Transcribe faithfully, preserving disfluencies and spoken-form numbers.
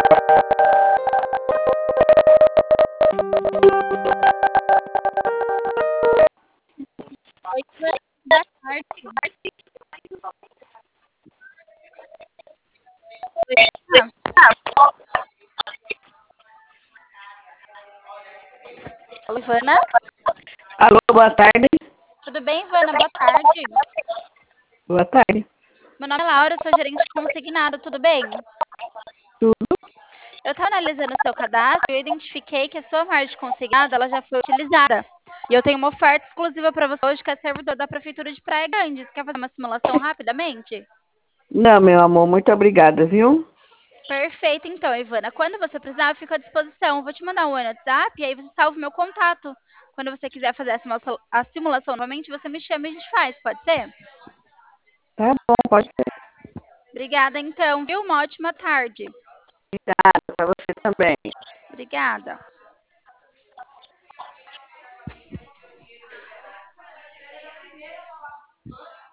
Oi, Ivana, boa tarde. Oi, Ivana. Alô, Ivana? Alô, boa tarde. Tudo bem, Ivana? Boa tarde. Boa tarde. Meu nome é Laura, sou gerente consignado, tudo bem? Tudo? Eu estava analisando o seu cadastro e eu identifiquei que a sua margem consignada ela já foi utilizada. E eu tenho uma oferta exclusiva para você hoje, que é servidor da Prefeitura de Praia Grande. Você quer fazer uma simulação rapidamente? Não, meu amor, muito obrigada, viu? Perfeito, então, Ivana. Quando você precisar, eu fico à disposição. Vou te mandar um oi no WhatsApp e aí você salva o meu contato. Quando você quiser fazer a simulação, a simulação novamente, você me chama e a gente faz, pode ser? Tá bom, pode ser. Obrigada, então, viu? Uma ótima tarde. Para você também. Obrigada.